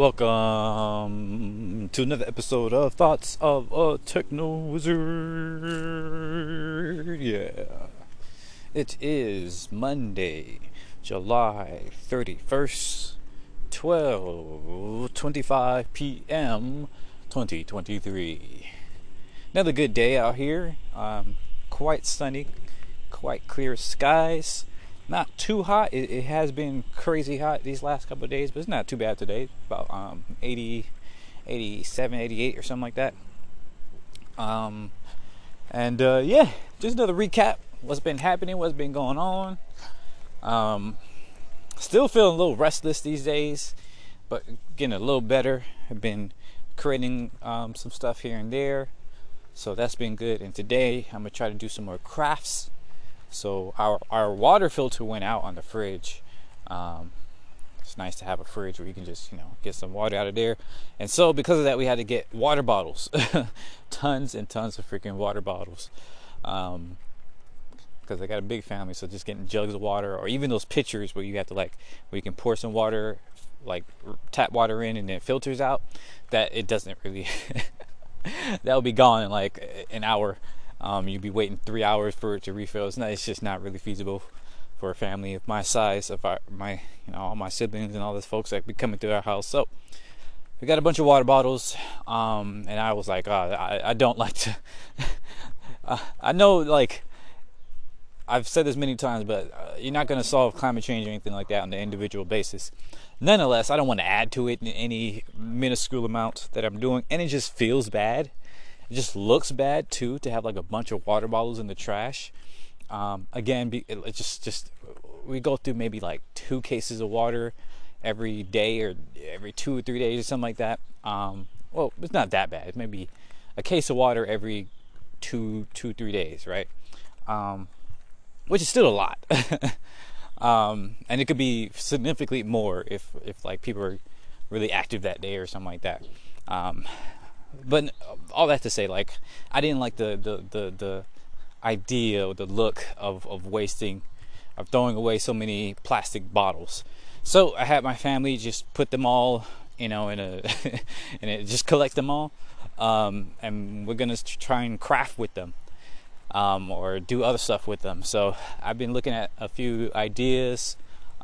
Welcome to another episode of Thoughts of a Techno Wizard. Yeah. It is Monday, July 31st, 12:25 p.m. 2023. Another good day out here. Quite sunny, quite clear skies. Not too hot. It has been crazy hot these last couple of days, but it's not too bad today. About 80, 87, 88 or something like that. Yeah, just another recap. What's been happening, what's been going on. Still feeling a little restless these days, but getting a little better. I've been creating some stuff here and there, so that's been good. And today I'm gonna try to do some more crafts. So our water filter went out on the fridge. It's nice to have a fridge where you can just get some water out of there. And so because of that, we had to get water bottles, tons and tons of freaking water bottles. Because I got a big family, so just getting jugs of water, or even those pitchers where you have to where you can pour some water, like tap water in and then it filters out. That it doesn't really. That will be gone in like an hour. You'd be waiting 3 hours for it to refill. It's just not really feasible for a family of my size, of all my siblings and all those folks that be coming through our house. So we got a bunch of water bottles, and I was like, I don't like to. I know, like I've said this many times, but you're not going to solve climate change or anything like that on an individual basis. Nonetheless, I don't want to add to it in any minuscule amount that I'm doing, and it just feels bad. It just looks bad too to have like a bunch of water bottles in the trash. It just we go through maybe like 2 cases of water every day, or every 2 or 3 days or something like that. Well, it's not that bad. It's maybe a case of water every 3 days, right? Which is still a lot. And it could be significantly more if like people are really active that day or something like that. But all that to say, like, I didn't like the idea or the look of wasting, of throwing away so many plastic bottles. So I had my family just put them all, in a, and just collect them all. And we're gonna try and craft with them, or do other stuff with them. So I've been looking at a few ideas,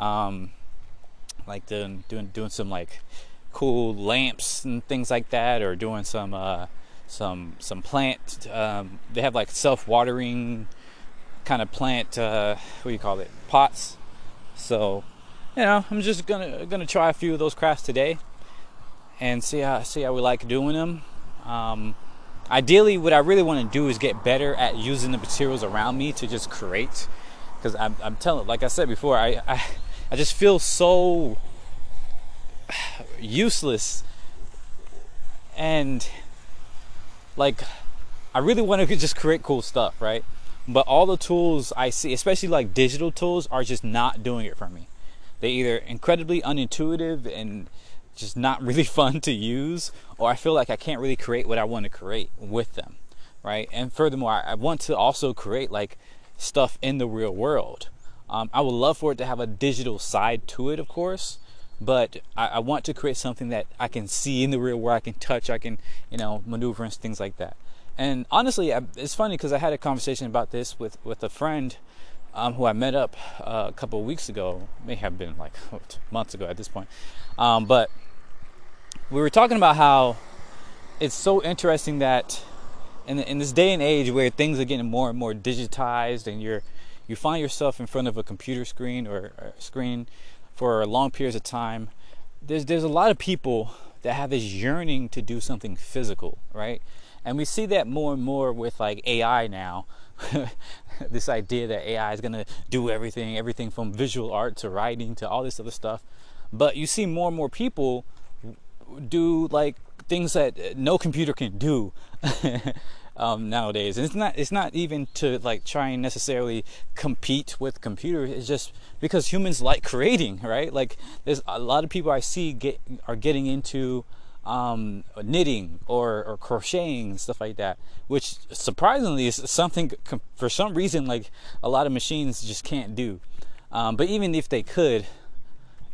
like doing some like cool lamps and things like that, or doing some plant. They have like self-watering kind of plant. What do you call it? Pots. So, I'm just gonna try a few of those crafts today, and see how we like doing them. Ideally, what I really want to do is get better at using the materials around me to just create. Because I'm telling, like I said before, I just feel so useless, and like I really want to just create cool stuff, right? But all the tools I see, especially like digital tools, are just not doing it for me. They're either incredibly unintuitive and just not really fun to use, or I feel like I can't really create what I want to create with them, right? And furthermore, I want to also create like stuff in the real world. I would love for it to have a digital side to it, of course, but I want to create something that I can see in the real world, I can touch, I can, maneuver and things like that. And honestly, it's funny because I had a conversation about this with a friend who I met up a couple of weeks ago, may have been like months ago at this point. But we were talking about how it's so interesting that in this day and age where things are getting more and more digitized, and you find yourself in front of a computer screen or a screen for long periods of time, there's a lot of people that have this yearning to do something physical, right? And we see that more and more with like AI now. This idea that AI is gonna do everything from visual art to writing to all this other stuff. But you see more and more people do like things that no computer can do nowadays. And it's not even to like try and necessarily compete with computers. It's just because humans like creating, right? Like there's a lot of people I see are getting into knitting or crocheting, stuff like that, which surprisingly is something for some reason like a lot of machines just can't do. But even if they could,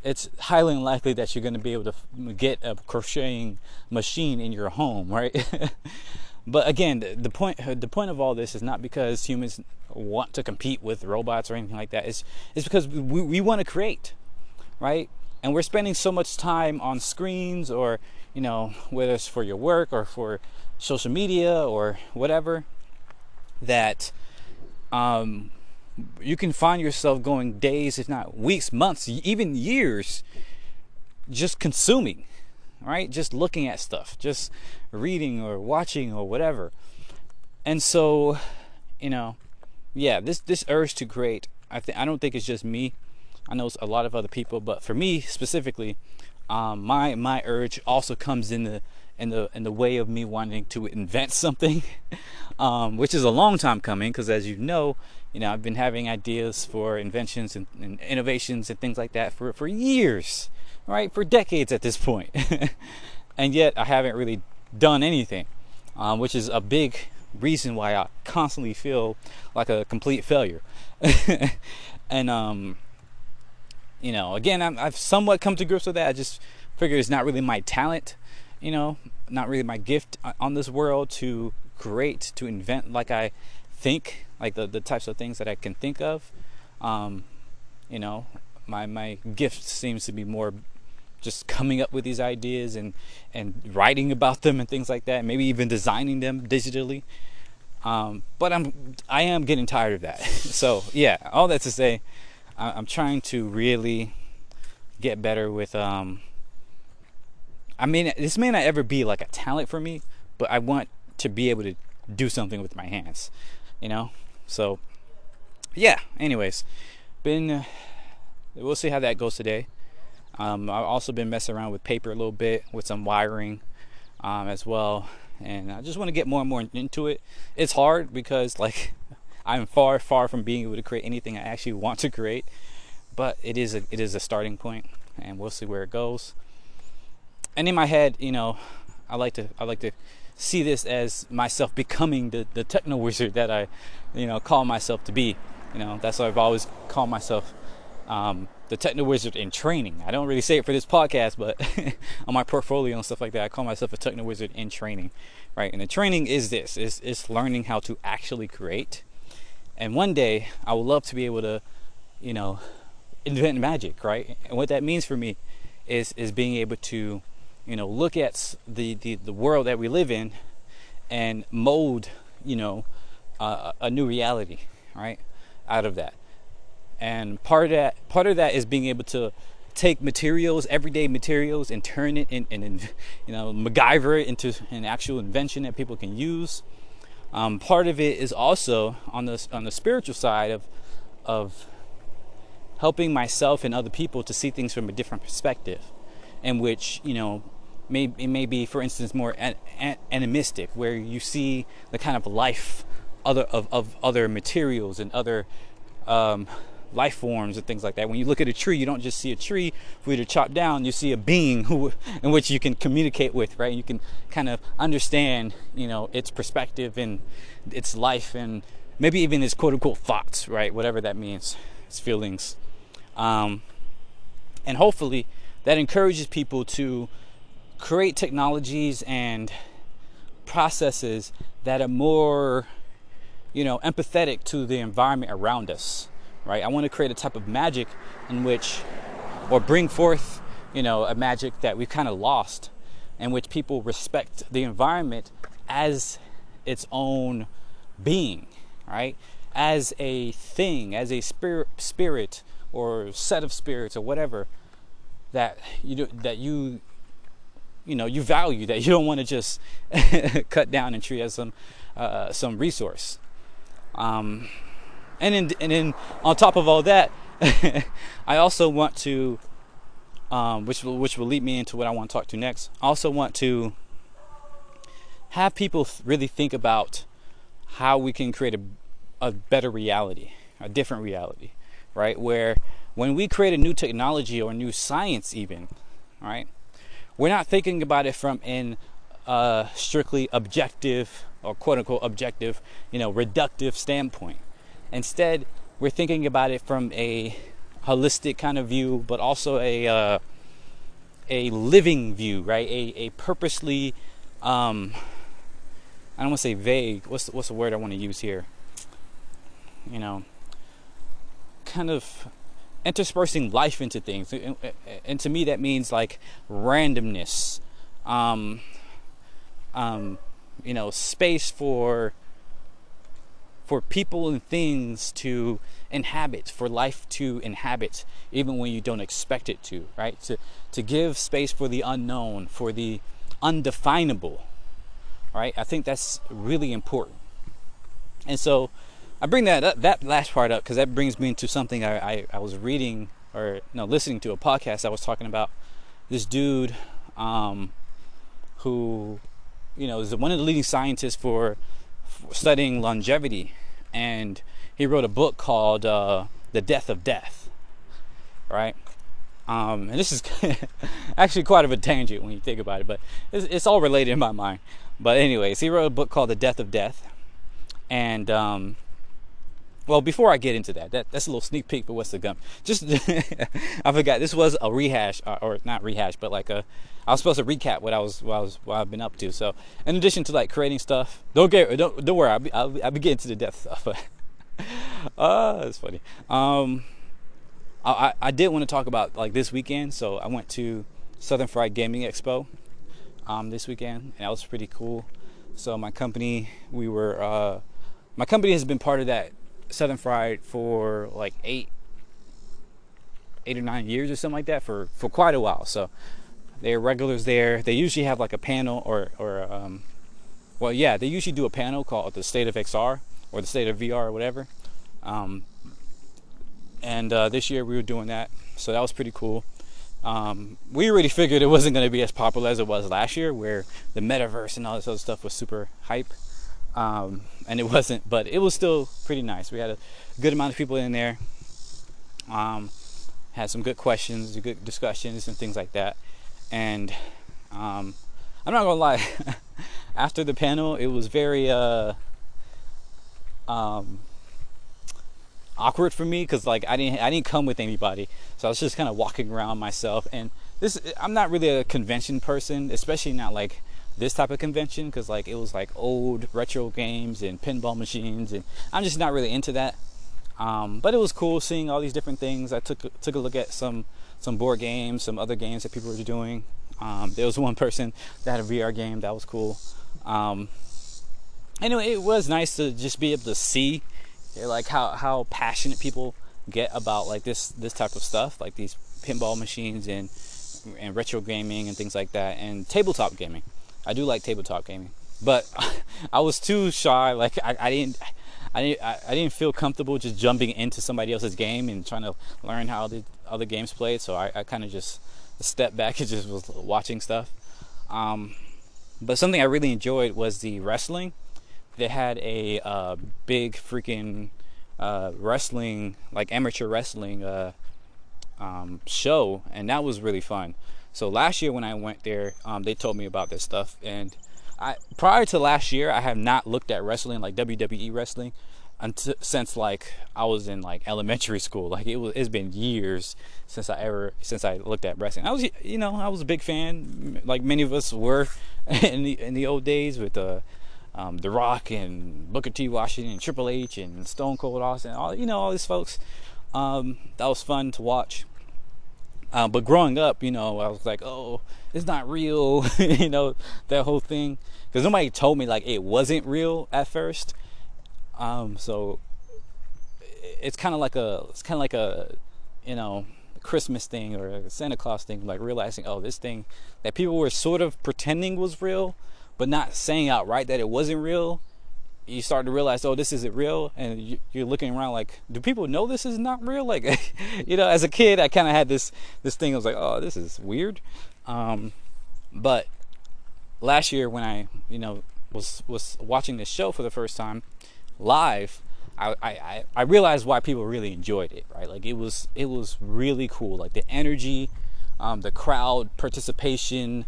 it's highly unlikely that you're going to be able to get a crocheting machine in your home, right? But again, the point of all this is not because humans want to compete with robots or anything like that. It's because we want to create, right? And we're spending so much time on screens, or whether it's for your work or for social media or whatever, that you can find yourself going days, if not weeks, months, even years, just consuming, right? Just looking at stuff, just reading or watching or whatever. And so, this urge to create, I don't think it's just me. I know it's a lot of other people, but for me specifically, my urge also comes in the way of me wanting to invent something, which is a long time coming, because as I've been having ideas for inventions and innovations and things like that for years, right? For decades at this point. And yet I haven't really done anything, which is a big reason why I constantly feel like a complete failure. And again, I've somewhat come to grips with that. I just figure it's not really my talent, not really my gift on this world to create, to invent like I think, like the types of things that I can think of. My gift seems to be more just coming up with these ideas and writing about them and things like that, maybe even designing them digitally. But I am getting tired of that. So yeah, all that to say, I'm trying to really get better with this may not ever be like a talent for me, but I want to be able to do something with my hands, so yeah. Anyways, we'll see how that goes today. I've also been messing around with paper a little bit, with some wiring as well, and I just want to get more and more into it. It's hard because I'm far from being able to create anything I actually want to create, but it is a starting point, and we'll see where it goes. And in my head, I like to see this as myself becoming the techno wizard that I call myself to be. That's why I've always called myself the techno wizard in training. I don't really say it for this podcast, but on my portfolio and stuff like that, I call myself a techno wizard in training, right? And the training is it's learning how to actually create. And one day I would love to be able to, invent magic, right? And what that means for me is being able to, look at the world that we live in and mold, a new reality, right, out of that. And part of that is being able to take everyday materials, and turn it in MacGyver it into an actual invention that people can use. Part of it is also on the spiritual side of helping myself and other people to see things from a different perspective, in which it may be, for instance, more animistic, where you see the kind of life of other materials and other life forms and things like that. When you look at a tree, you don't just see a tree for you to chop down. You see a being in which you can communicate with, right? You can kind of understand, its perspective and its life, and maybe even its quote unquote thoughts, right? Whatever that means, its feelings. And hopefully that encourages people to create technologies and processes that are more, empathetic to the environment around us. Right, I want to create a type of magic or bring forth, a magic that we've kind of lost, in which people respect the environment as its own being, right? As a thing, as a spirit or set of spirits or whatever that you value, that you don't want to just cut down and treat as some resource. And then on top of all that, I also want to, which will lead me into what I want to talk to next. I also want to have people really think about how we can create a better reality, a different reality, right? Where when we create a new technology or new science even, right, we're not thinking about it from an strictly objective or quote unquote objective, reductive standpoint. Instead, we're thinking about it from a holistic kind of view, but also a living view, right? A purposely, I don't want to say vague. What's the word I want to use here? You know, kind of interspersing life into things, and to me that means like randomness, um, space for people and things to inhabit, for life to inhabit, even when you don't expect it to, right? To give space for the unknown, for the undefinable, right? I think that's really important. And so I bring that last part up because that brings me into something I was reading, or no, listening to a podcast. I was talking about this dude who, is one of the leading scientists for studying longevity, and he wrote a book called The Death of Death, right? And this is actually quite of a tangent when you think about it, but it's all related in my mind. But anyways, he wrote a book called The Death of Death, and well, before I get into that's a little sneak peek for what's to come. Just I forgot this was a rehash, or not rehash, but like I was supposed to recap what I've been up to. So in addition to like creating stuff, don't worry, I'll be getting to the death stuff. But it's funny. I did want to talk about like this weekend. So I went to Southern Fried Gaming Expo this weekend, and that was pretty cool. So my company has been part of that Southern Fried for like 8 or 9 years or something like that, for quite a while. So they're regulars there. They usually have like a panel they usually do a panel called the State of XR or the State of VR or whatever. And this year we were doing that, so that was pretty cool. We already figured it wasn't going to be as popular as it was last year, where the metaverse and all this other stuff was super hype. And it wasn't, but it was still pretty nice. We had a good amount of people in there. Had some good questions, good discussions, and things like that. And I'm not gonna lie, after the panel, it was very awkward for me, because like I didn't come with anybody, so I was just kind of walking around myself. And I'm not really a convention person, especially not like this type of convention, because like it was like old retro games and pinball machines, and I'm just not really into that. But it was cool seeing all these different things. I took a look at some board games, some other games that people were doing. There was one person that had a VR game that was cool. Anyway, it was nice to just be able to see like how passionate people get about like this type of stuff, like these pinball machines and retro gaming and things like that, and tabletop gaming. I do like tabletop gaming, but I was too shy. Like I didn't feel comfortable just jumping into somebody else's game and trying to learn how the other games played. So I kind of just stepped back and just was watching stuff. But something I really enjoyed was the wrestling. They had a big freaking wrestling, like amateur wrestling show, and that was really fun. So last year when I went there, they told me about this stuff, and prior to last year, I have not looked at wrestling, like WWE wrestling, since like I was in like elementary school. Like it's been years since I looked at wrestling. I was a big fan, like many of us were in the old days, with The Rock and Booker T. Washington and Triple H and Stone Cold Austin, all these folks. That was fun to watch. But growing up, I was like, oh, it's not real, that whole thing. Because nobody told me like it wasn't real at first. So it's kind of like a Christmas thing or a Santa Claus thing, like realizing, oh, this thing that people were sort of pretending was real, but not saying outright that it wasn't real. You start to realize, oh, this isn't real, and you're looking around like, do people know this is not real? Like, as a kid, I kind of had this thing. I was like, oh, this is weird. But last year when I, was watching this show for the first time live, I realized why people really enjoyed it, right? Like it was really cool. Like the energy, the crowd participation,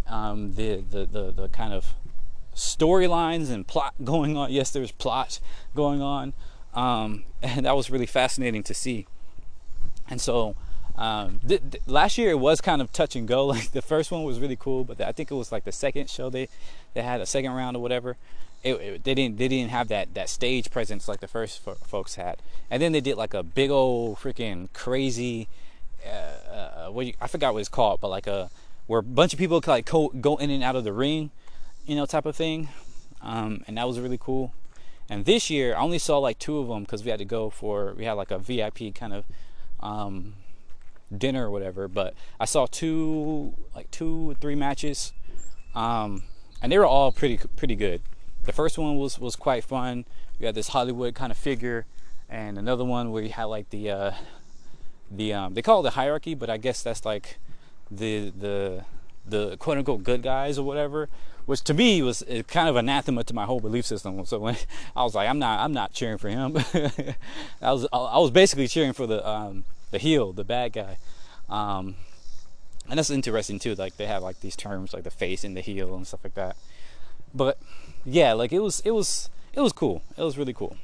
the kind of storylines and plot going on. Yes, there's plot going on, and that was really fascinating to see. And so last year it was kind of touch and go. Like the first one was really cool, but I think it was like the second show they had a second round or whatever. They didn't have that stage presence like the first folks had. And then they did like a big old freaking crazy I forgot what it's called, but like where a bunch of people could like go in and out of the ring, type of thing. And that was really cool. And this year I only saw like 2 of them because we had like a VIP kind of dinner or whatever. But I saw 2 or 3 matches, and they were all pretty good. The first one was quite fun. You had this Hollywood kind of figure, and another one where you had like the they call it the hierarchy, but I guess that's like the quote unquote good guys or whatever, which to me was kind of anathema to my whole belief system. So when I was like, I'm not cheering for him. I was basically cheering for the heel, the bad guy. And that's interesting too. Like they have like these terms like the face and the heel and stuff like that. But yeah, like it was cool. It was really cool.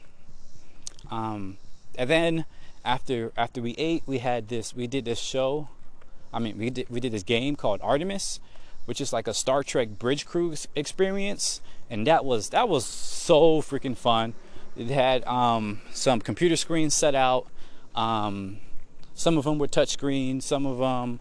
And then after we ate, we did this show. We did this game called Artemis, which is like a Star Trek bridge crew experience, and that was so freaking fun. It had some computer screens set out. Some of them were touch screen, some of them,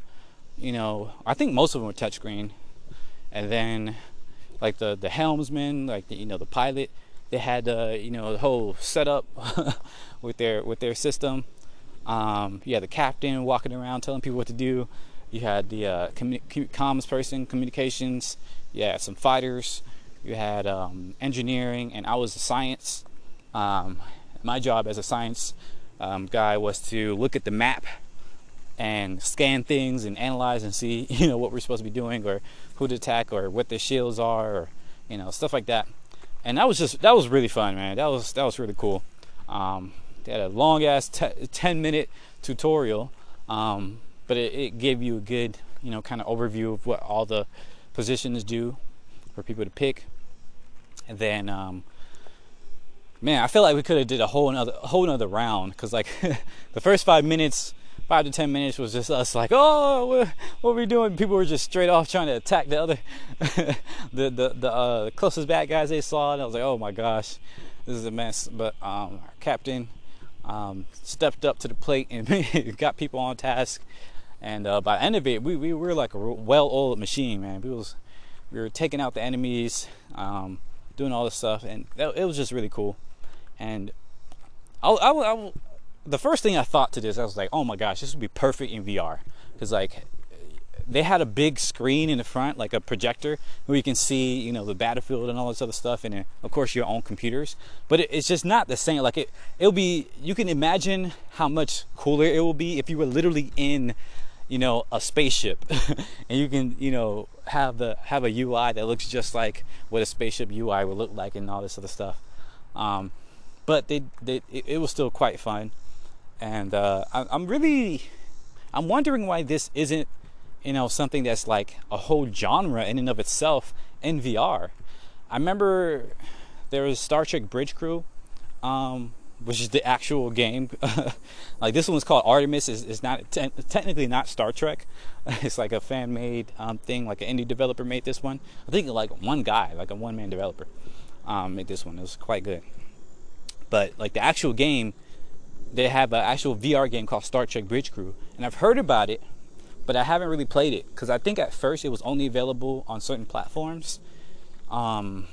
I think most of them were touch screen. And then like the helmsman, like the pilot, they had the whole setup with their system. You had the captain walking around telling people what to do. You had the comms person, communications. You had some fighters. You had engineering, and I was science. My job as a science guy was to look at the map and scan things and analyze and see what we're supposed to be doing, or who to attack, or what their shields are, or stuff like that. And that was really fun, man. That was really cool. They had a long ass 10-minute tutorial, but it gave you a good kind of overview of what all the positions do for people to pick. And then man, I feel like we could have did a whole another round, because like the first 5 to 10 minutes was just us like, oh, what are we doing? People were just straight off trying to attack the other the closest bad guys they saw, and I was like, oh my gosh, this is a mess. But our captain stepped up to the plate and got people on task, and by the end of it, we were like a well-oiled machine, man. We were taking out the enemies, doing all this stuff, and it was just really cool. And the first thing I thought to this, I was like, oh my gosh, this would be perfect in VR, because like they had a big screen in the front, like a projector, where you can see the battlefield and all this other stuff, and of course your own computers. But it's just not the same. Like it'll be, you can imagine how much cooler it will be if you were literally in a spaceship and you can have a UI that looks just like what a spaceship UI would look like and all this other stuff. But it was still quite fun. And I'm wondering why this isn't something that's like a whole genre in and of itself in VR. I remember there was Star Trek Bridge Crew, which is the actual game. Like this one's called Artemis. It's not technically not Star Trek. It's like a fan-made thing. Like an indie developer made this one. I think like one guy, like a one-man developer, made this one. It was quite good. But like the actual game, they have an actual VR game called Star Trek Bridge Crew, and I've heard about it, but I haven't really played it, because I think at first it was only available on certain platforms, and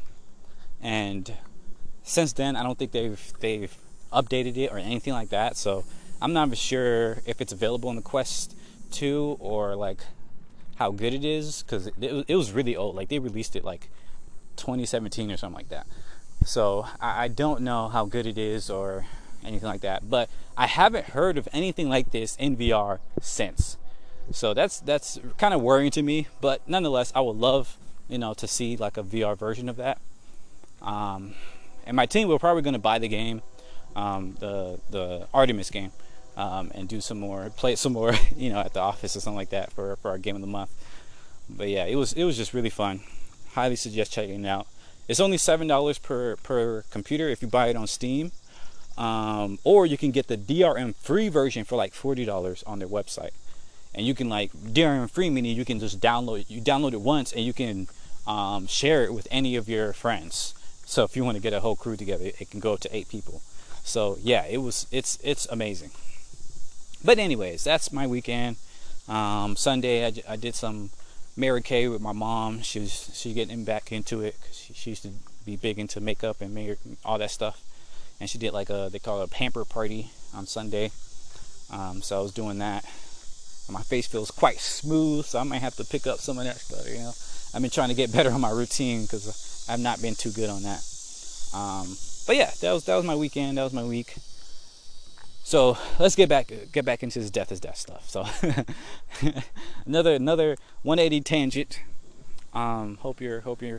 since then I don't think they've updated it or anything like that. So I'm not sure if it's available on the Quest 2 or like how good it is, because it was really old. Like they released it like 2017 or something like that. So I don't know how good it is or anything like that, but I haven't heard of anything like this in VR since. So that's kind of worrying to me, but nonetheless, I would love to see like a VR version of that. And my team, we're probably going to buy the game, the Artemis game, and play it some more, at the office or something like that for our game of the month. But yeah, it was just really fun. Highly suggest checking it out. It's only $7 per computer if you buy it on Steam. Or you can get the DRM free version for like $40 on their website. And you can, like, DRM free meaning you can just download it once, and you can share it with any of your friends. So if you want to get a whole crew together, it can go up to 8 people. So yeah, it's amazing. But anyways, that's my weekend. Sunday I did some Mary Kay with my mom. She's getting back into it, because she used to be big into makeup and all that stuff. And she did like they call it a pamper party on Sunday. So I was doing that. And my face feels quite smooth, so I might have to pick up some of that stuff. I've been trying to get better on my routine, because I've not been too good on that. But yeah, that was my weekend. That was my week. So let's get back into this death is death stuff. So another 180 tangent. Hope you're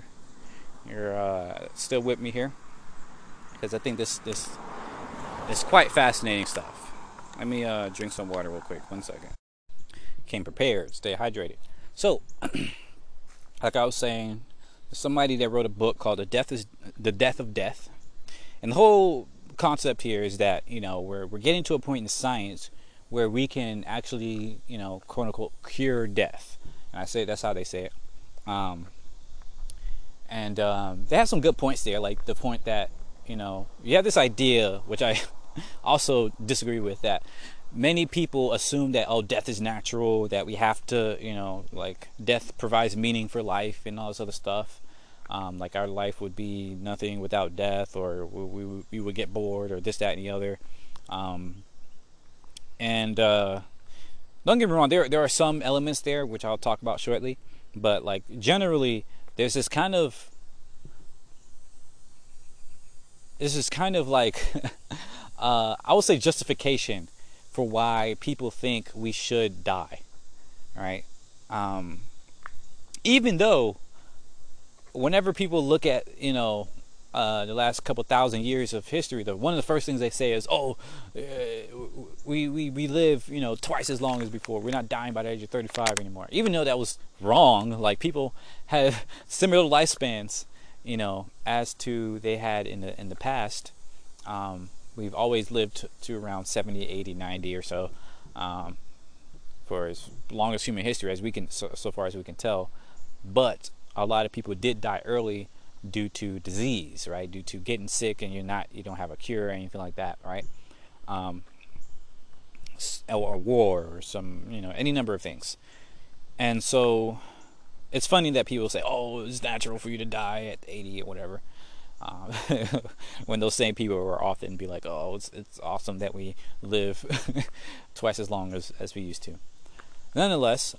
still with me here, because I think this is quite fascinating stuff. Let me drink some water real quick. 1 second. Came prepared. Stay hydrated. So, like I was saying, somebody that wrote a book called The Death of Death, and the whole concept here is that we're getting to a point in science where we can actually quote unquote cure death. And I say that's how they say it. And they have some good points there, like the point that you have this idea, which I also disagree with, that many people assume that death is natural, that we have to like death provides meaning for life and all this other stuff. Like our life would be nothing without death, or we would get bored, or this, that, and the other. And don't get me wrong, there are some elements there which I'll talk about shortly, but like generally there's this kind of like I would say justification for why people think we should die, right? Even though whenever people look at the last couple thousand years of history, one of the first things they say is, we live twice as long as before. We're not dying by the age of 35 anymore. Even though that was wrong. Like, people have similar lifespans as to they had in the past. We've always lived to around 70, 80, 90 or so, for as long as human history as we can, so far as we can tell. But a lot of people did die early due to disease, right? Due to getting sick, and you don't have a cure or anything like that, right? Or war, or some any number of things. And so it's funny that people say, it's natural for you to die at 80 or whatever, when those same people will often be like, it's awesome that we live twice as long as we used to. Nonetheless,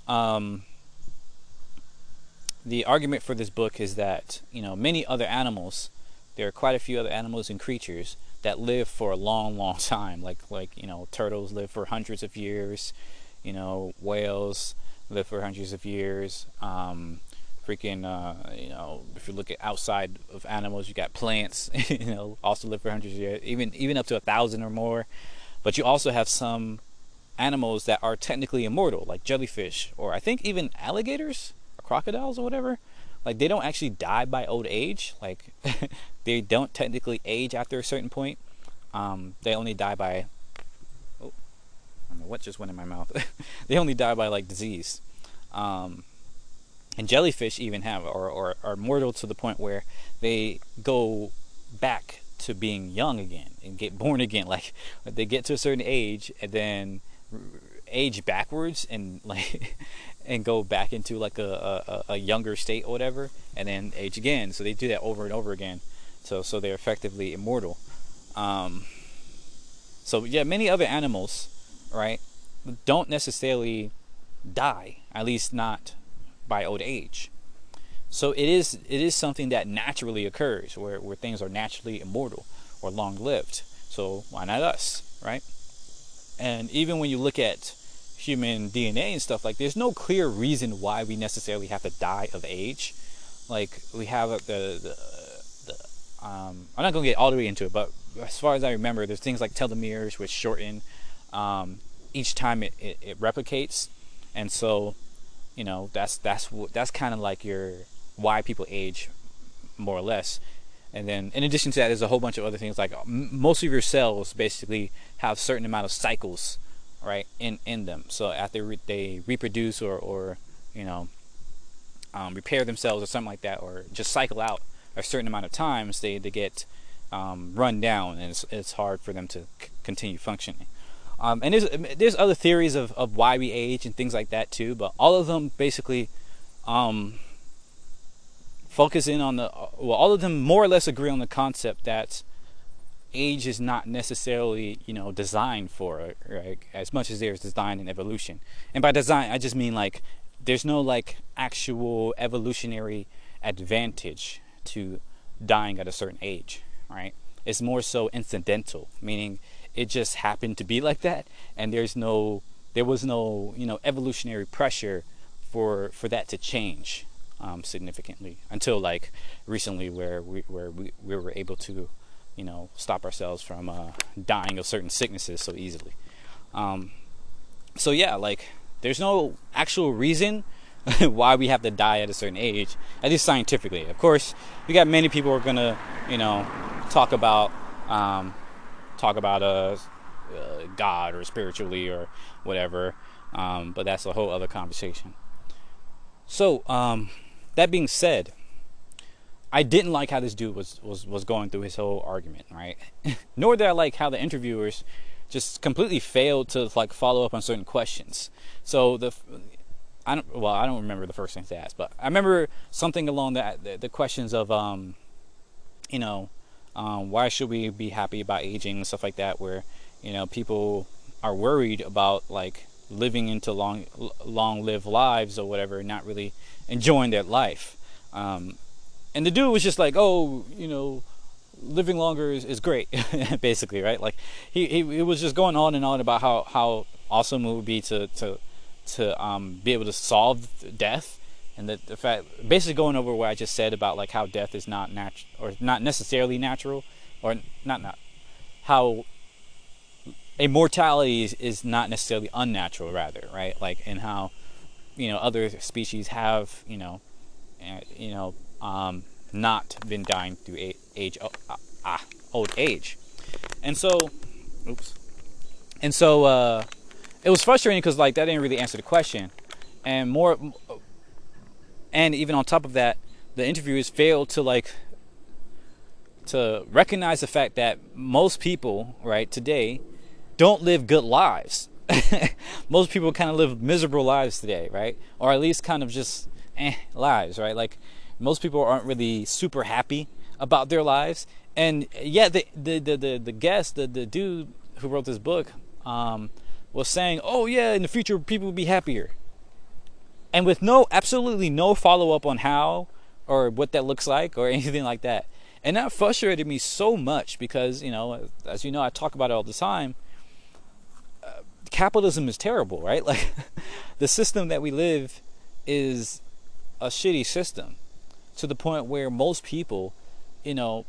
the argument for this book is that many other animals, there are quite a few other animals and creatures that live for a long time, like turtles live for hundreds of years, whales live for hundreds of years. If you look at outside of animals, you got plants also live for hundreds of years, even up to 1,000 or more. But you also have some animals that are technically immortal, like jellyfish, or I think even alligators, crocodiles or whatever. Like, they don't actually die by old age. Like they don't technically age after a certain point. They only die by I don't know what just went in my mouth. They only die by like disease. And jellyfish even have or are mortal to the point where they go back to being young again and get born again. Like, they get to a certain age and then age backwards and like and go back into like a younger state or whatever, and then age again. So they do that over and over again. So they're effectively immortal. So yeah, many other animals, right, don't necessarily die, at least not by old age. So it is something that naturally occurs, where things are naturally immortal or long-lived. So why not us, right? And even when you look at human DNA and stuff, like, there's no clear reason why we necessarily have to die of age. Like, we have I'm not going to get all the way into it, but as far as I remember, there's things like telomeres which shorten each time it replicates. And so that's kind of like why people age, more or less. And then in addition to that, there's a whole bunch of other things, like most of your cells basically have a certain amount of cycles, right, in them. So after they reproduce or you know, repair themselves or something like that, or just cycle out a certain amount of times, they get run down, and it's hard for them to continue functioning. And there's other theories of why we age and things like that too, but all of them basically focus in on all of them more or less agree on the concept that age is not necessarily, you know, designed for it, right? As much as there's design and evolution. And by design, I just mean like there's no like actual evolutionary advantage to dying at a certain age, right? It's more so incidental, meaning it just happened to be like that, and there was no, you know, evolutionary pressure for that to change significantly until like recently, where we were able to, you know, stop ourselves from dying of certain sicknesses so easily. So yeah, like there's no actual reason why we have to die at a certain age, at least scientifically. Of course, we got many people who are gonna, you know, talk about God or spiritually or whatever, but that's a whole other conversation. So that being said, I didn't like how this dude was going through his whole argument, right? Nor did I like how the interviewers just completely failed to like follow up on certain questions. So I don't remember the first things they asked, but I remember something along the questions of you know, why should we be happy about aging and stuff like that, where, you know, people are worried about like living into long lived lives or whatever, not really enjoying their life. And the dude was just like, oh, you know, living longer is great, basically, right? Like he was just going on and on about how awesome it would be to be able to solve death, and the fact, basically going over what I just said about like how death is not natural, or not necessarily natural, or not how immortality is not necessarily unnatural, rather, right? Like, and how, you know, other species have, you know, not been dying through old age. And so it was frustrating because like that didn't really answer the question, and even on top of that, the interviewers failed to recognize the fact that most people, right, today don't live good lives. Most people kind of live miserable lives today, right? Or at least kind of just lives, right? Like most people aren't really super happy about their lives. And yeah, the guest, the dude who wrote this book, was saying, oh yeah, in the future people will be happier. And with absolutely no follow up on how or what that looks like or anything like that. And that frustrated me so much because, you know, as you know, I talk about it all the time. Capitalism is terrible, right? Like the system that we live is a shitty system, to the point where most people, you know,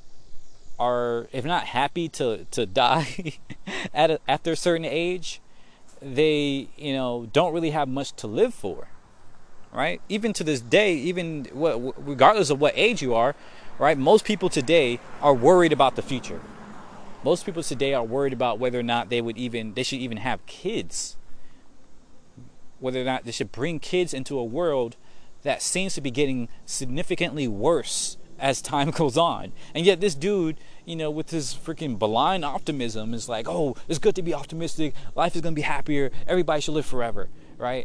are, if not happy to die after a certain age, they, you know, don't really have much to live for, right? Even to this day, regardless of what age you are, right? Most people today are worried about the future. Most people today are worried about whether or not they should even have kids. Whether or not they should bring kids into a world that seems to be getting significantly worse as time goes on. And yet this dude, you know, with his freaking blind optimism is like, oh, it's good to be optimistic. Life is going to be happier. Everybody should live forever, right?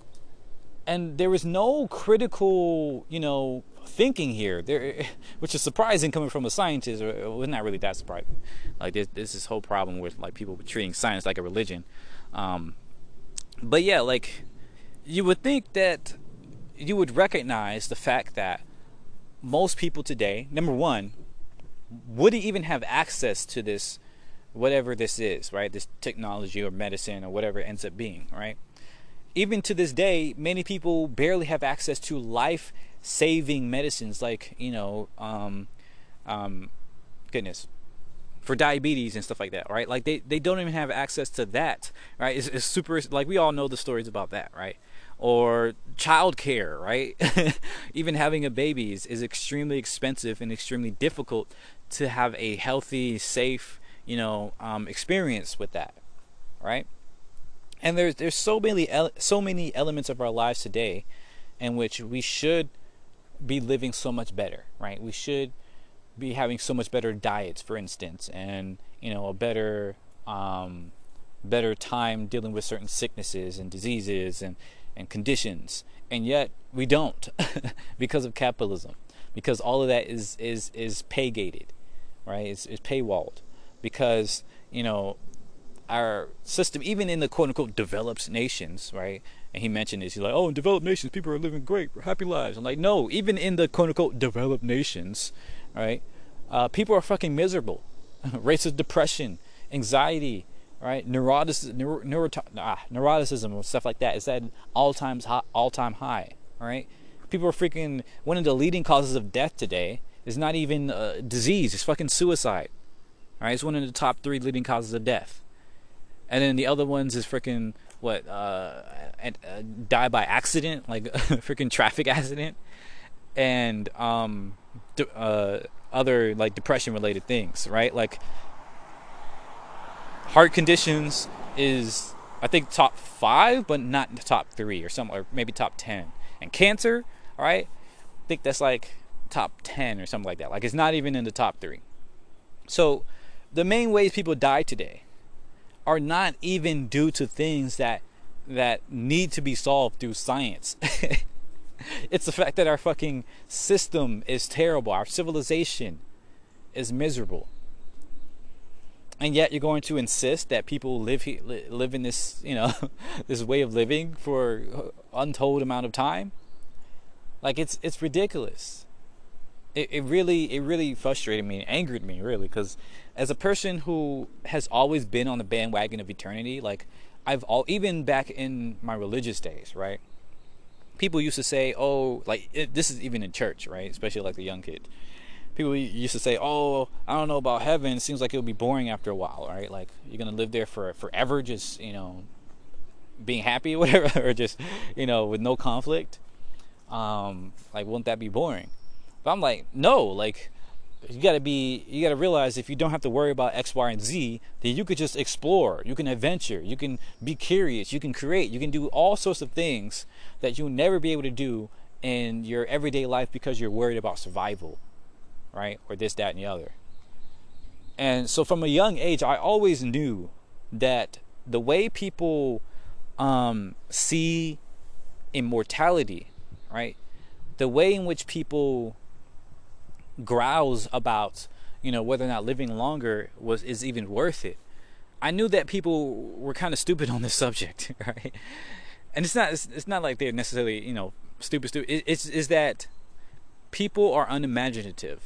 And there is no critical, you know, thinking here, which is surprising coming from a scientist, or well, not really that surprising. Like there's this whole problem with like people treating science like a religion. But yeah, like you would think that you would recognize the fact that most people today, number one, wouldn't even have access to this, whatever this is, right? This technology or medicine or whatever it ends up being, right? Even to this day, many people barely have access to life-saving medicines, like, you know, for diabetes and stuff like that, right? Like they don't even have access to that, right? It's super, like we all know the stories about that, right? or childcare, right? Even having a baby is extremely expensive and extremely difficult to have a healthy, safe, experience with that, right? And there's so many elements of our lives today in which we should be living so much better, right? We should be having so much better diets, for instance, and a better time dealing with certain sicknesses and diseases and conditions, and yet we don't because of capitalism, because all of that is pay gated, right? It's paywalled, because our system, even in the quote unquote developed nations, right? And he mentioned this. He's like, oh, in developed nations, people are living great, happy lives. I'm like, no, even in the quote unquote developed nations, right? People are fucking miserable. Rates of depression, anxiety, right? Neuroticism and stuff like that is at an all time high, right? People are freaking, one of the leading causes of death today is not even disease, it's fucking suicide, right? It's one of the top 3 leading causes of death. And then the other ones is freaking die by accident, like a freaking traffic accident, and other like depression related things, right? Like heart conditions is, I think, top 5, but not the top 3 or something, or maybe top 10. And cancer, all right, I think that's like top 10 or something like that. Like it's not even in the top 3. So the main ways people die today are not even due to things that need to be solved through science. It's the fact that our fucking system is terrible. Our civilization is miserable. And yet you're going to insist that people live in this, this way of living for untold amount of time? Like it's ridiculous. It really frustrated me and angered me, really, because as a person who has always been on the bandwagon of eternity, like even back in my religious days, right? People used to say, oh, like this is even in church, right? Especially like the young kid. People used to say, oh, I don't know about heaven. It seems like it'll be boring after a while, right? Like you're gonna live there forever, just being happy or whatever, or just with no conflict. Like won't that be boring? But I'm like, no, like you gotta realize if you don't have to worry about X, Y, and Z, then you could just explore, you can adventure, you can be curious, you can create, you can do all sorts of things that you'll never be able to do in your everyday life because you're worried about survival, right? Or this, that, and the other. And so from a young age, I always knew that the way people see immortality, right? The way in which people grouse about whether or not living longer is even worth it. I knew that people were kind of stupid on this subject, right? And it's not like they're necessarily stupid. It's that people are unimaginative,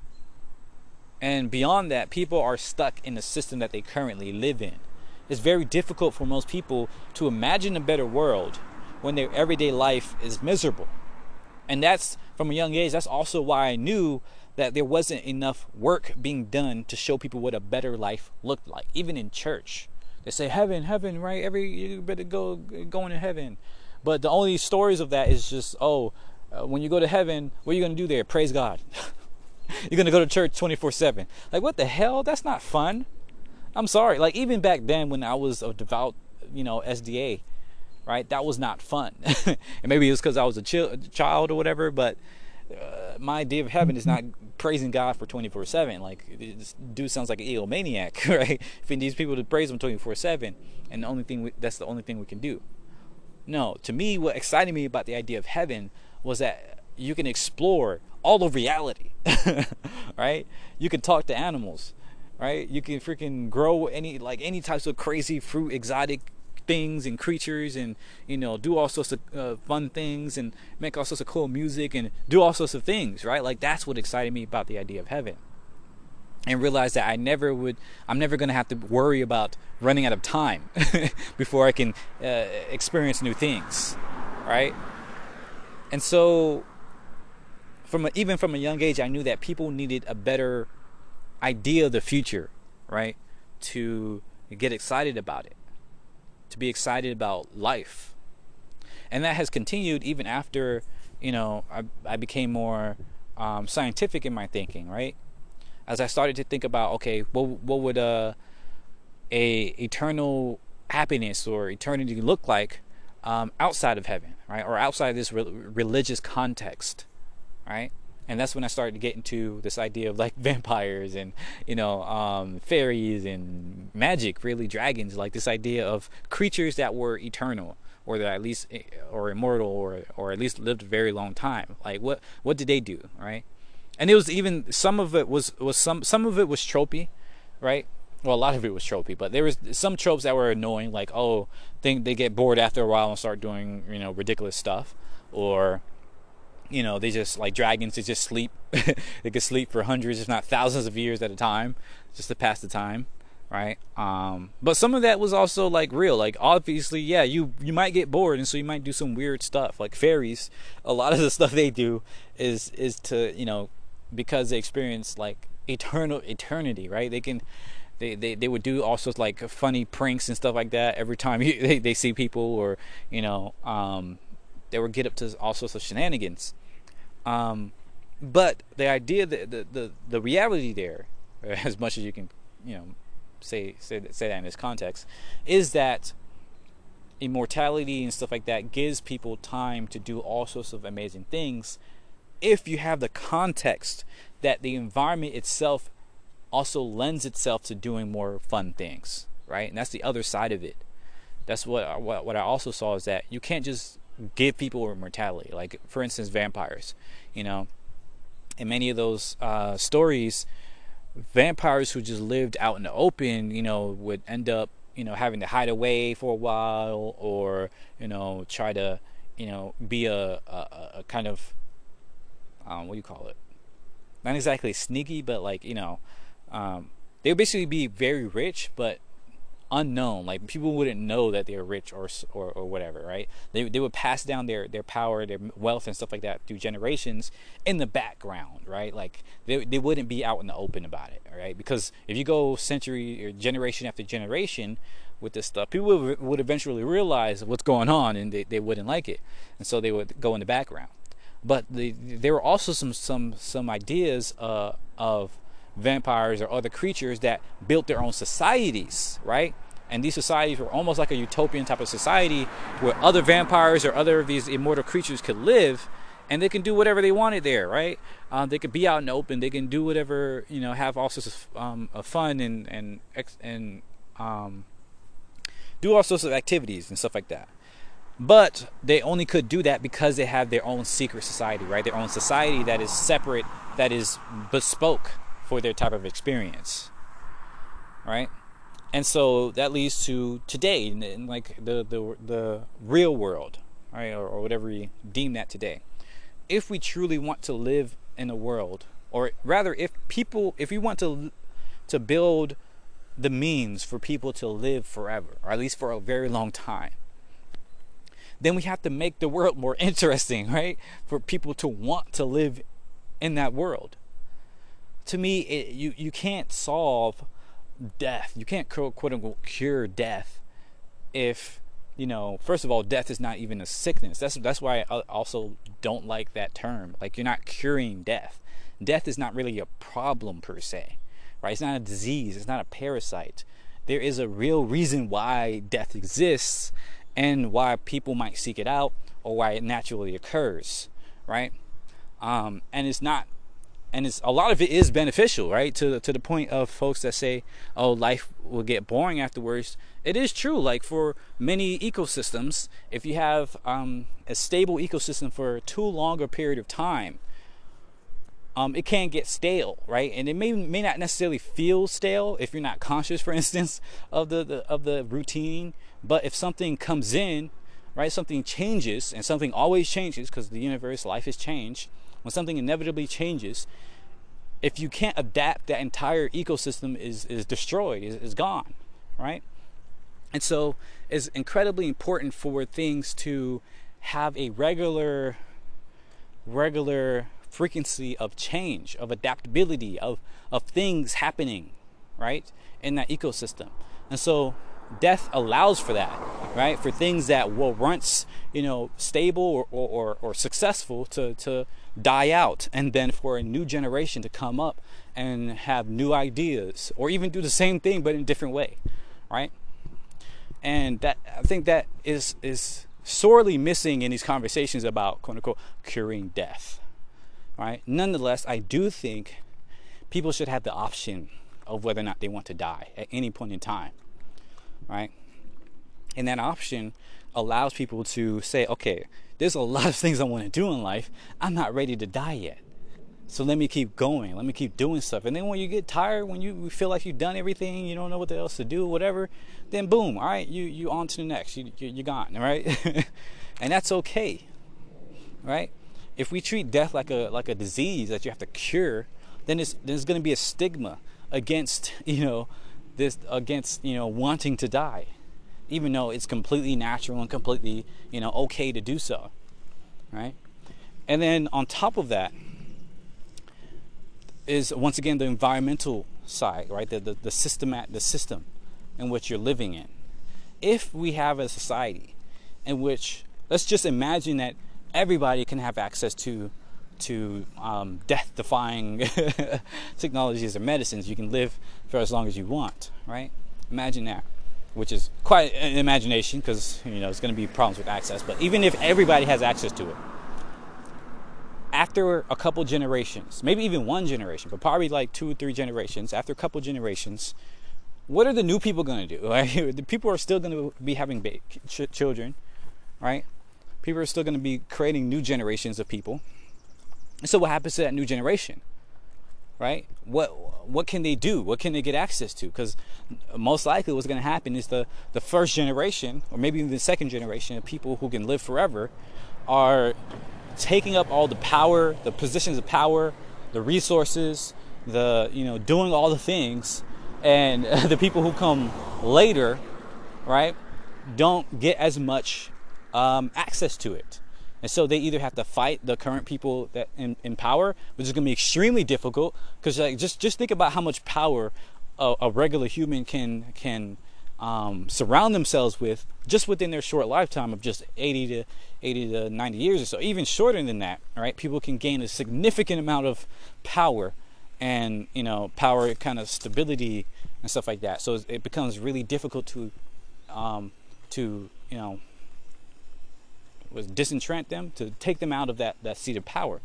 and beyond that, people are stuck in the system that they currently live in. It's very difficult for most people to imagine a better world when their everyday life is miserable. And that's, from a young age, that's also why I knew that there wasn't enough work being done to show people what a better life looked like. Even in church, they say heaven, right? You better go into heaven. But the only stories of that is just, when you go to heaven, what are you going to do there? Praise God. You're going to go to church 24/7. Like, what the hell? That's not fun. I'm sorry. Like, even back then when I was a devout, SDA, right? That was not fun. And maybe it was because I was a child or whatever, but my idea of heaven is not praising God for 24/7. Like, this dude sounds like an egomaniac, right? If he needs people to praise him 24/7, and that's the only thing we can do. No, to me, what excited me about the idea of heaven was that you can explore all of reality, right? You can talk to animals, right? You can freaking grow any types of crazy fruit, exotic things and creatures, and do all sorts of fun things, and make all sorts of cool music, and do all sorts of things, right? Like, that's what excited me about the idea of heaven, and realize that I'm never going to have to worry about running out of time before I can experience new things, right? And so even from a young age, I knew that people needed a better idea of the future, right? To get excited about it, to be excited about life. And that has continued even after, I became more scientific in my thinking, right? As I started to think about, okay, what would a eternal happiness or eternity look like outside of heaven, right? Or outside of this religious context, right? And that's when I started to get into this idea of like vampires and fairies and magic, really dragons, like this idea of creatures that were eternal, or that at least or immortal, or at least lived a very long time. Like what did they do, right? And it was even some of it was some of it was tropey, right? Well, a lot of it was tropey, but there was some tropes that were annoying, like, oh, they get bored after a while and start doing ridiculous stuff, or they just, like dragons, they just sleep. They could sleep for hundreds, if not thousands of years at a time, just to pass the time, right? But some of that was also like real. Like obviously, yeah, you might get bored, and so you might do some weird stuff. Like fairies, a lot of the stuff they do is to because they experience like eternity, right? They would do all sorts like funny pranks and stuff like that every time they see people, or they would get up to all sorts of shenanigans. But the idea that the reality there, as much as you can say that in this context, is that immortality and stuff like that gives people time to do all sorts of amazing things, if you have the context that the environment itself also lends itself to doing more fun things, right? And that's the other side of it. That's what I also saw, is that you can't just give people immortality. Like, for instance, vampires. In many of those stories, vampires who just lived out in the open, would end up, having to hide away for a while, or try to, be a kind of what do you call it? Not exactly sneaky, but like they would basically be very rich, but unknown. Like people wouldn't know that they were rich or whatever, right? They would pass down their power, their wealth and stuff like that through generations in the background, right? Like they wouldn't be out in the open about it, right? Because if you go century or generation after generation with this stuff, people would eventually realize what's going on, and they wouldn't like it, and so they would go in the background. But there were also some ideas of vampires or other creatures that built their own societies, right? And these societies were almost like a utopian type of society, where other vampires or other of these immortal creatures could live, and they can do whatever they wanted there, right? They could be out in the open, they can do whatever, have all sorts of fun and do all sorts of activities and stuff like that. But they only could do that because they have their own secret society, right? Their own society that is separate, that is bespoke for their type of experience, right? And so that leads to today, in like the real world, right, or whatever you deem that today. If we truly want to live in a world, or rather, if we want to build the means for people to live forever, or at least for a very long time, then we have to make the world more interesting, right? For people to want to live in that world. To me, you can't solve death. You can't quote unquote cure death if, first of all, death is not even a sickness. That's why I also don't like that term. Like, you're not curing death. Death is not really a problem per se, right? It's not a disease. It's not a parasite. There is a real reason why death exists, and why people might seek it out, or why it naturally occurs, right? And it's a lot of it is beneficial, right? To the point of folks that say, oh, life will get boring afterwards. It is true. Like, for many ecosystems, if you have a stable ecosystem for too long a period of time, it can get stale, right? And it may not necessarily feel stale if you're not conscious, for instance, of the routine. But if something comes in, right, something changes, and something always changes because the universe, life is change. When something inevitably changes, if you can't adapt, that entire ecosystem is destroyed, is gone, right? And so it's incredibly important for things to have a regular frequency of change, of adaptability, of things happening, right, in that ecosystem. And so death allows for that, right? For things that were once, stable or successful to die out, and then for a new generation to come up and have new ideas, or even do the same thing but in a different way, right? And that, I think that is sorely missing in these conversations about, quote unquote, curing death, right? Nonetheless, I do think people should have the option of whether or not they want to die at any point in time, right? And that option allows people to say, okay, there's a lot of things I want to do in life. I'm not ready to die yet. So let me keep going. Let me keep doing stuff. And then when you get tired, when you feel like you've done everything, you don't know what else to do, whatever, then boom, all right, you on to the next. You're gone, right? And that's okay, right? If we treat death like a disease that you have to cure, then there's going to be a stigma against wanting to die, even though it's completely natural and completely okay to do so, right? And then on top of that is, once again, the environmental side, right? The system in which you're living in. If we have a society in which, let's just imagine that everybody can have access to death-defying technologies or medicines, you can live for as long as you want, right? Imagine that, which is quite an imagination, because there's going to be problems with access. But even if everybody has access to it, after a couple generations, maybe even one generation, but probably like 2 or 3 generations, after a couple generations, what are the new people going to do? Right? The people are still going to be having children, right? People are still going to be creating new generations of people. And so what happens to that new generation, right? What can they do? What can they get access to? Because most likely what's going to happen is the first generation, or maybe even the second generation of people who can live forever, are taking up all the power, the positions of power, the resources, doing all the things, and the people who come later, right, don't get as much access to it. And so they either have to fight the current people that in power, which is going to be extremely difficult, because just think about how much power a regular human can surround themselves with just within their short lifetime of just 80 to 90 years or so. Even shorter than that, right? People can gain a significant amount of power, and power kind of stability and stuff like that. So it becomes really difficult to disenchant them, to take them out of that seat of power.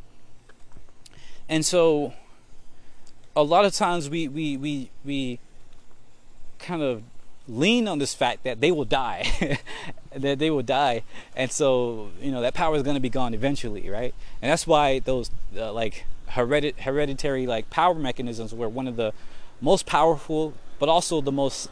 And so a lot of times we kind of lean on this fact that they will die, that they will die, and so that power is going to be gone eventually, right? And that's why those hereditary power mechanisms were one of the most powerful, but also the most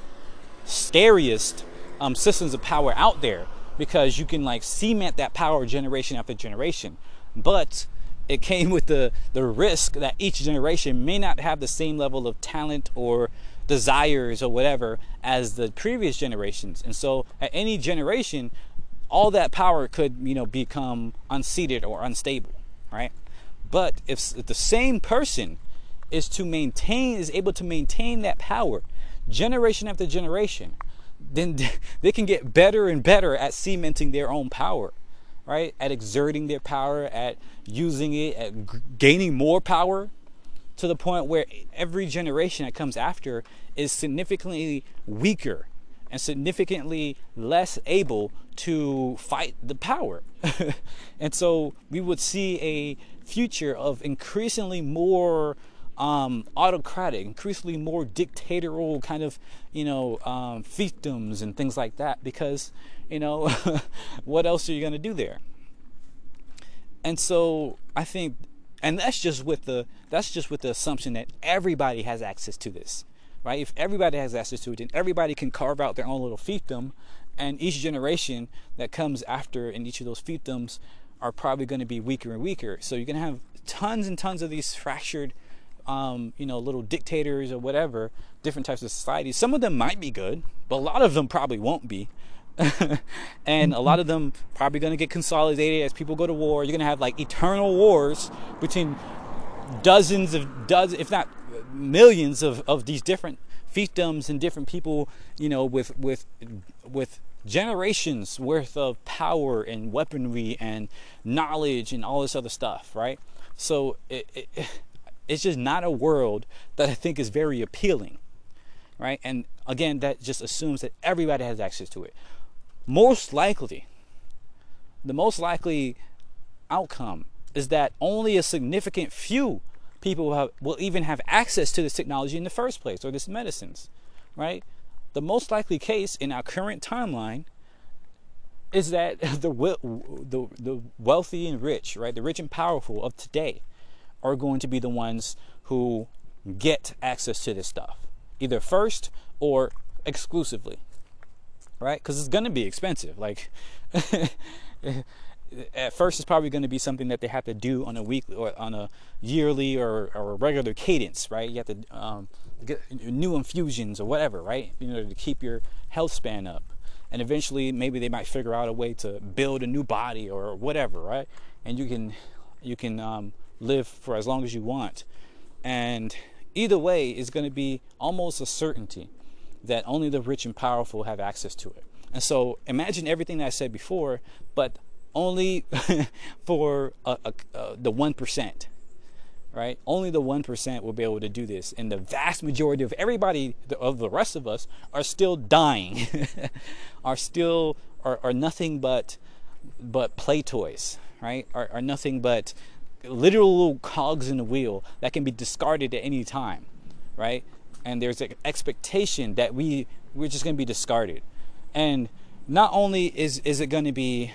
scariest systems of power out there, because you can cement that power generation after generation. But it came with the risk that each generation may not have the same level of talent or desires or whatever as the previous generations. And so at any generation, all that power could become unseated or unstable, right? But if the same person is able to maintain that power generation after generation, then they can get better and better at cementing their own power, right? At exerting their power, at using it, at gaining more power, to the point where every generation that comes after is significantly weaker and significantly less able to fight the power. And so we would see a future of increasingly more autocratic, increasingly more dictatorial kind of fiefdoms and things like that, because what else are you going to do there? And so I think, and that's just with the assumption that everybody has access to this, right? If everybody has access to it, then everybody can carve out their own little fiefdom, and each generation that comes after in each of those fiefdoms are probably going to be weaker and weaker. So you're going to have tons and tons of these fractured little dictators or whatever, different types of societies. Some of them might be good, but a lot of them probably won't be. And a lot of them probably going to get consolidated as people go to war. You're going to have eternal wars between dozens, if not millions of these different fiefdoms and different people, with generations worth of power and weaponry and knowledge and all this other stuff, right? So it's just not a world that I think is very appealing, right? And again, that just assumes that everybody has access to it. The most likely outcome is that only a significant few people will even have access to this technology in the first place, or this medicines, right? The most likely case in our current timeline is that the wealthy and rich, right, the rich and powerful of today are going to be the ones who get access to this stuff, either first or exclusively, right? Because it's going to be expensive. Like, at first, it's probably going to be something that they have to do on a weekly or on a yearly or a regular cadence, right? You have to get new infusions or whatever, right? To keep your health span up. And eventually, maybe they might figure out a way to build a new body or whatever, right? And you can live for as long as you want. And either way, it's going to be almost a certainty that only the rich and powerful have access to it. And so imagine everything that I said before, but only for the 1%, right? Only the 1% will be able to do this, and the vast majority of everybody, of the rest of us, are still dying, are nothing but play toys, right? Are nothing but literal little cogs in the wheel that can be discarded at any time, right? And there's an expectation that we're just going to be discarded, and not only is it going to be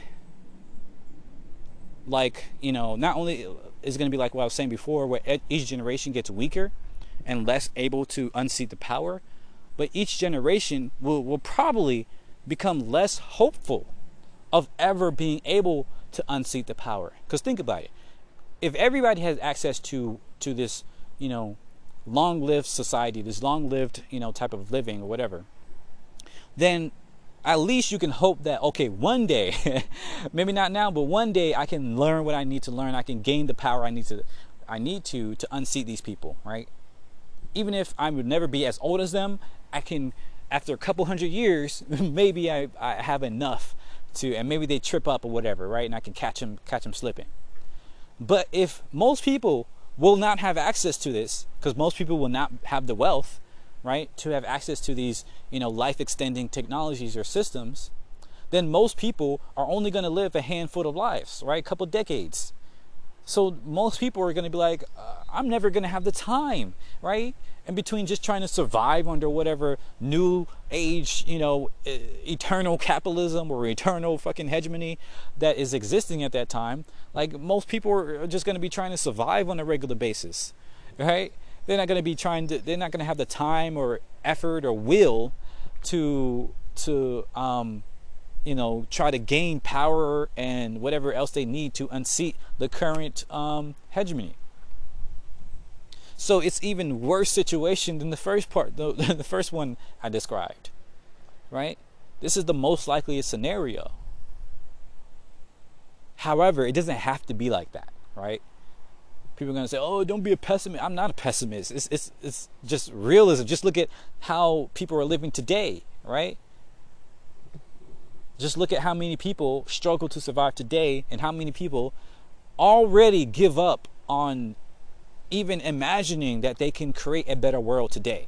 like, not only is it going to be like what I was saying before, where each generation gets weaker and less able to unseat the power, but each generation will probably become less hopeful of ever being able to unseat the power. Because think about it. If everybody has access to this, long-lived society, this long-lived, type of living or whatever, then at least you can hope that, okay, one day, maybe not now, but one day I can learn what I need to learn. I can gain the power I need to unseat these people, right? Even if I would never be as old as them, I can, after a couple hundred years, maybe I have enough to, and maybe they trip up or whatever, right? And I can catch them slipping. But if most people will not have access to this, because most people will not have the wealth, right, to have access to these, life-extending technologies or systems, then most people are only going to live a handful of lives, right, a couple decades. So most people are going to be like, I'm never going to have the time, right? And between just trying to survive under whatever new age, eternal capitalism or eternal fucking hegemony that is existing at that time, like, most people are just going to be trying to survive on a regular basis, right? They're not going to have the time or effort or will to try to gain power and whatever else they need to unseat the current hegemony. So it's even worse situation than the first part, the first one I described, right? This is the most likeliest scenario. However, it doesn't have to be like that, right? People are going to say, oh, don't be a pessimist. I'm not a pessimist. It's just realism. Just look at how people are living today, right? Just look at how many people struggle to survive today and how many people already give up on even imagining that they can create a better world today.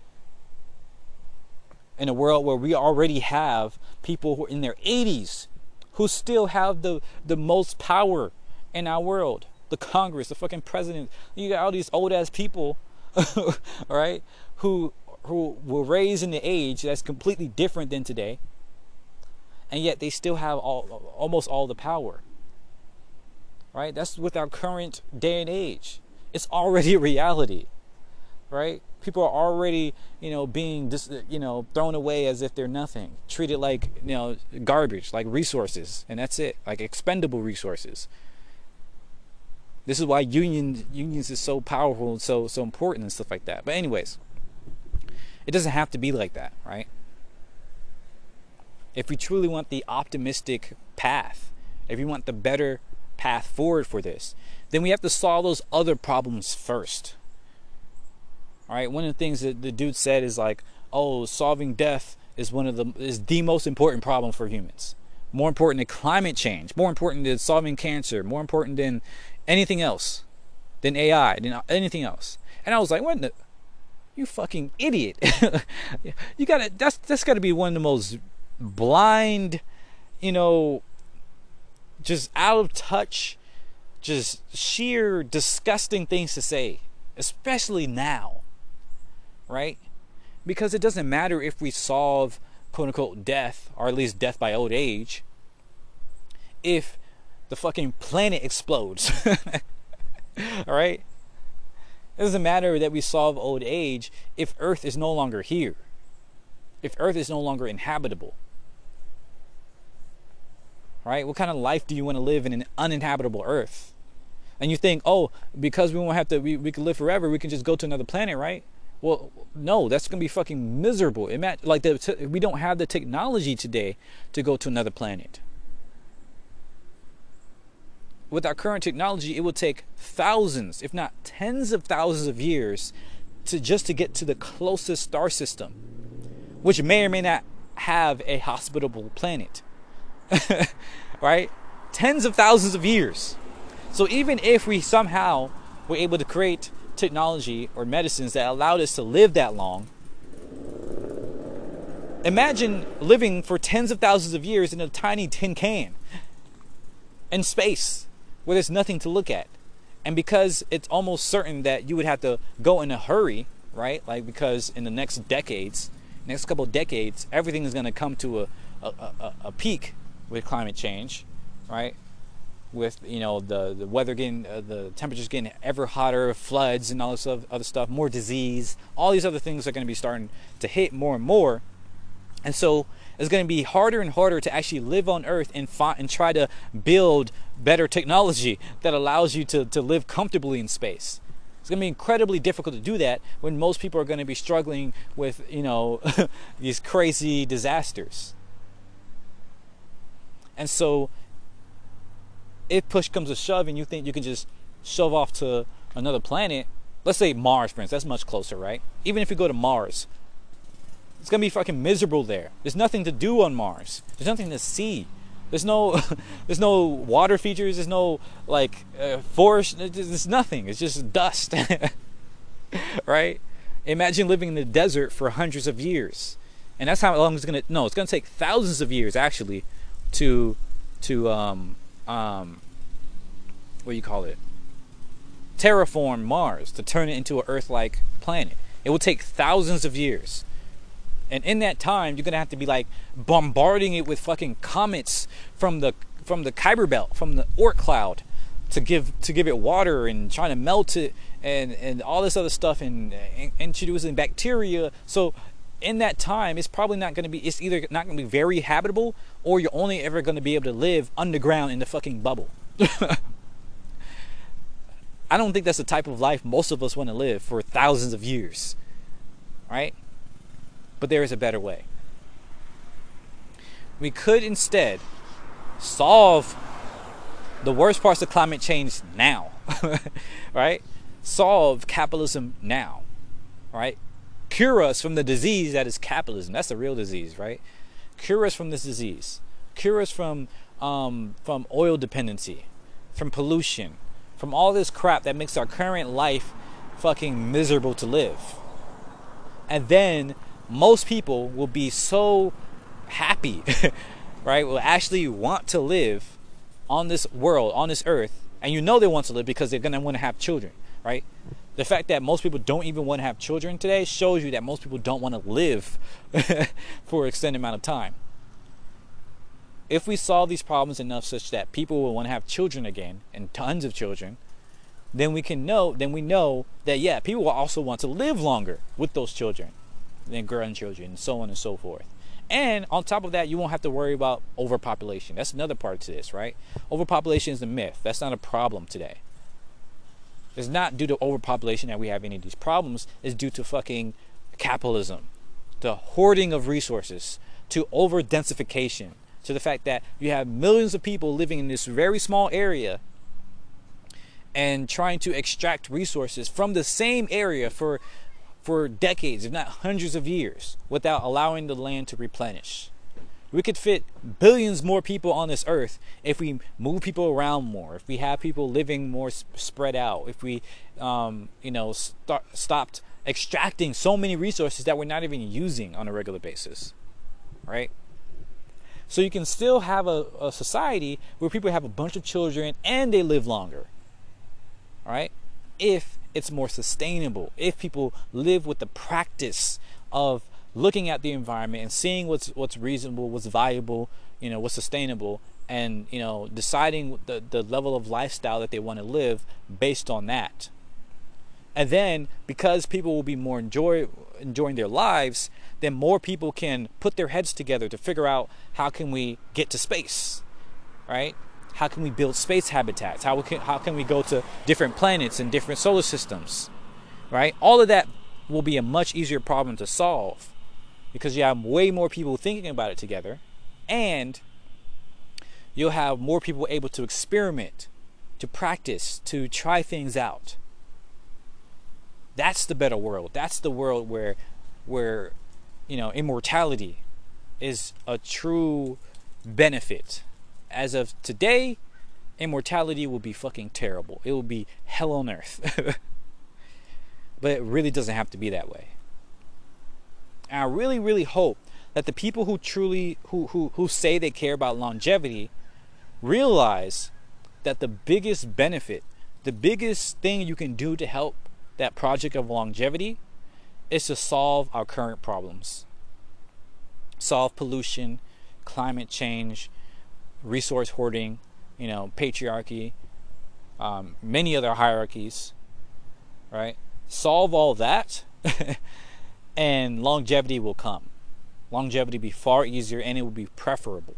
In a world where we already have people who are in their 80s who still have the most power in our world. The Congress, the fucking president. You got all these old ass people, all right, who were raised in the age that's completely different than today, and yet they still have almost all the power, right? That's with our current day and age. It's already a reality, right? People are already, being thrown away as if they're nothing, treated like, garbage, like resources, and that's it, like expendable resources. This is why unions is so powerful and so important and stuff like that. But anyways, it doesn't have to be like that, right? If we truly want the optimistic path, if we want the better path forward for this, then we have to solve those other problems first. All right, one of the things that the dude said is like, oh, solving death is the most important problem for humans. More important than climate change, more important than solving cancer, more important than anything else, than AI, than anything else. And I was like, what the, you fucking idiot. You gotta, that's gotta be one of the most blind, you know, just out of touch, just sheer disgusting things to say, especially now, right? Because it doesn't matter if we solve quote unquote death, or at least death by old age, if the fucking planet explodes. All right? It doesn't matter that we solve old age if Earth is no longer here, if Earth is no longer inhabitable. Right? What kind of life do you want to live in an uninhabitable Earth? And you think, oh, because we won't have to, we can live forever, we can just go to another planet, right? Well, no, that's gonna be fucking miserable. Like we don't have the technology today to go to another planet. With our current technology, it would take thousands, if not tens of thousands of years to get to the closest star system, which may or may not have a hospitable planet. Right? Tens of thousands of years. So even if we somehow were able to create technology or medicines that allowed us to live that long, imagine living for tens of thousands of years in a tiny tin can in space where there's nothing to look at. And because it's almost certain that you would have to go in a hurry, right? Like, because in the next couple of decades, everything is going to come to a peak with climate change, right? With, you know, the weather getting, the temperatures getting ever hotter, floods and all this other stuff, more disease, all these other things are going to be starting to hit more and more. And so it's going to be harder and harder to actually live on Earth and try to build better technology that allows you to live comfortably in space. It's going to be incredibly difficult to do that when most people are going to be struggling with, you know, these crazy disasters. And so if push comes to shove and you think you can just shove off to another planet, let's say Mars, for instance, that's much closer, right? Even if you go to Mars, it's going to be fucking miserable there. There's nothing to do on Mars. There's nothing to see. There's no there's no water features. There's no, like, forest. There's nothing. It's just dust. Right? Imagine living in the desert for hundreds of years. And that's how long it's going to... No, it's going to take thousands of years, actually, to what do you call it? Terraform Mars, to turn it into an Earth-like planet. It will take thousands of years. And in that time, you're gonna have to be like bombarding it with fucking comets from the Kuiper Belt, from the Oort cloud, to give it water, and trying to melt it, and all this other stuff, and introducing bacteria. So in that time, it's probably not gonna be. It's either not gonna be very habitable, or you're only ever gonna be able to live underground in the fucking bubble. I don't think that's the type of life most of us want to live for thousands of years, right? But there is a better way. We could instead solve the worst parts of climate change now, right? Solve capitalism now, right? Cure us from the disease that is capitalism. That's the real disease, right? Cure us from this disease. Cure us from oil dependency, from pollution, from all this crap that makes our current life fucking miserable to live. And then most people will be so happy, right? Will actually want to live on this world, on this earth. And you know they want to live because they're going to want to have children, right? The fact that most people don't even want to have children today shows you that most people don't want to live for an extended amount of time. If we solve these problems enough such that people will want to have children again, and tons of children, then we know that, yeah, people will also want to live longer with those children, and grandchildren, and so on and so forth. And on top of that, you won't have to worry about overpopulation. That's another part to this, right? Overpopulation is a myth. That's not a problem today. It's not due to overpopulation that we have any of these problems. It's due to fucking capitalism, the hoarding of resources, to over-densification, to the fact that you have millions of people living in this very small area and trying to extract resources from the same area for for decades, if not hundreds of years, without allowing the land to replenish. We could fit billions more people on this earth if we move people around more, if we have people living more spread out, if we, stopped extracting so many resources that we're not even using on a regular basis, right? So you can still have a society where people have a bunch of children and they live longer, all right? If it's more sustainable, if people live with the practice of looking at the environment and seeing what's reasonable, what's valuable, what's sustainable, and deciding the level of lifestyle that they want to live based on that. And then because people will be more enjoying their lives, then more people can put their heads together to figure out how can we get to space, right? How can we build space habitats? How can we go to different planets and different solar systems, right? All of that will be a much easier problem to solve because you have way more people thinking about it together, and you'll have more people able to experiment, to practice, to try things out. That's the better world. That's the world where immortality is a true benefit. As of today, immortality will be fucking terrible. It will be hell on earth. But it really doesn't have to be that way. And I really, really hope that the people who truly who say they care about longevity realize that the biggest benefit, the biggest thing you can do to help that project of longevity is to solve our current problems. Solve pollution, climate change, resource hoarding, patriarchy, many other hierarchies, right? Solve all that and longevity will come. Longevity will be far easier and it will be preferable.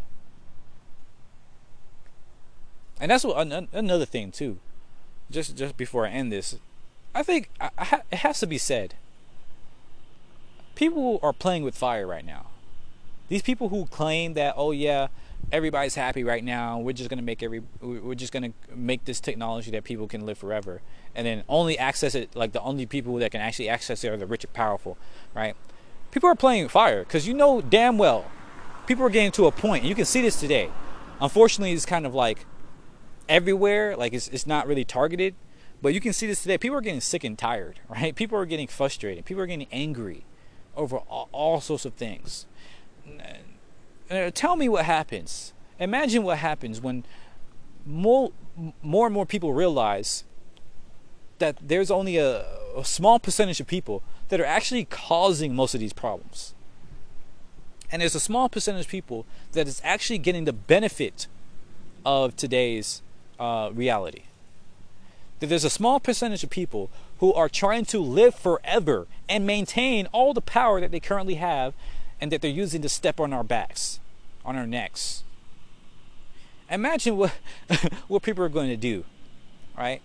And that's another thing too. Just before I end this, I think it has to be said. People are playing with fire right now. These people who claim that, oh yeah, everybody's happy right now. We're just gonna make this technology that people can live forever, and then only access it. Like the only people that can actually access it are the rich and powerful, right? People are playing with fire because damn well, people are getting to a point. And you can see this today. Unfortunately, it's kind of like everywhere. Like it's not really targeted. But you can see this today. People are getting sick and tired, right? People are getting frustrated. People are getting angry over all sorts of things. Tell me what happens. Imagine what happens when more and more people realize that there's only a small percentage of people that are actually causing most of these problems. And there's a small percentage of people that is actually getting the benefit of today's reality. That there's a small percentage of people who are trying to live forever and maintain all the power that they currently have and that they're using to step on our backs, on our necks. Imagine what people are going to do, right?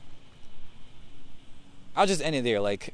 I'll just end it there. Like,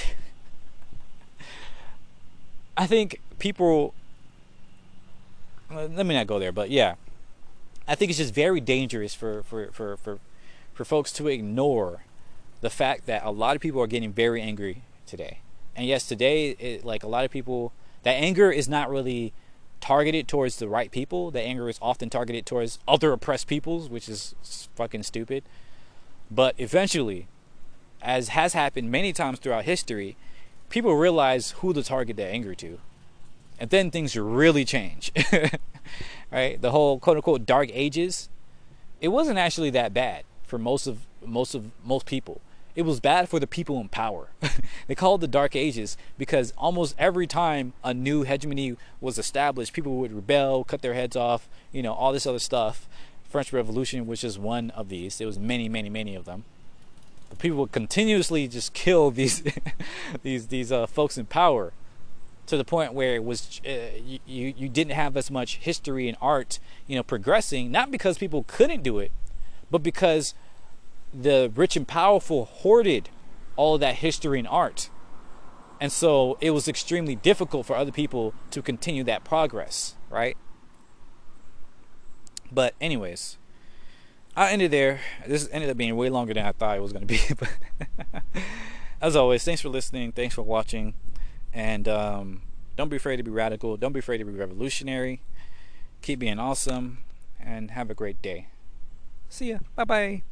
I think people, let me not go there, but yeah, I think it's just very dangerous for folks to ignore the fact that a lot of people are getting very angry today. And yes, today, like a lot of people, that anger is not really targeted towards the right people. That anger is often targeted towards other oppressed peoples, which is fucking stupid. But eventually, as has happened many times throughout history, people realize who to target their anger to. And then things really change. Right? The whole quote unquote dark ages, it wasn't actually that bad for most people. It was bad for the people in power. They called it the Dark Ages because almost every time a new hegemony was established, people would rebel, cut their heads off, all this other stuff. French Revolution was just one of these. There was many, many, many of them. But people would continuously just kill these these folks in power to the point where it was you didn't have as much history and art, progressing. Not because people couldn't do it, but because the rich and powerful hoarded all of that history and art. And so it was extremely difficult for other people to continue that progress, right? But anyways, I ended there. This ended up being way longer than I thought it was going to be. But as always, thanks for listening. Thanks for watching. And don't be afraid to be radical. Don't be afraid to be revolutionary. Keep being awesome. And have a great day. See ya. Bye bye.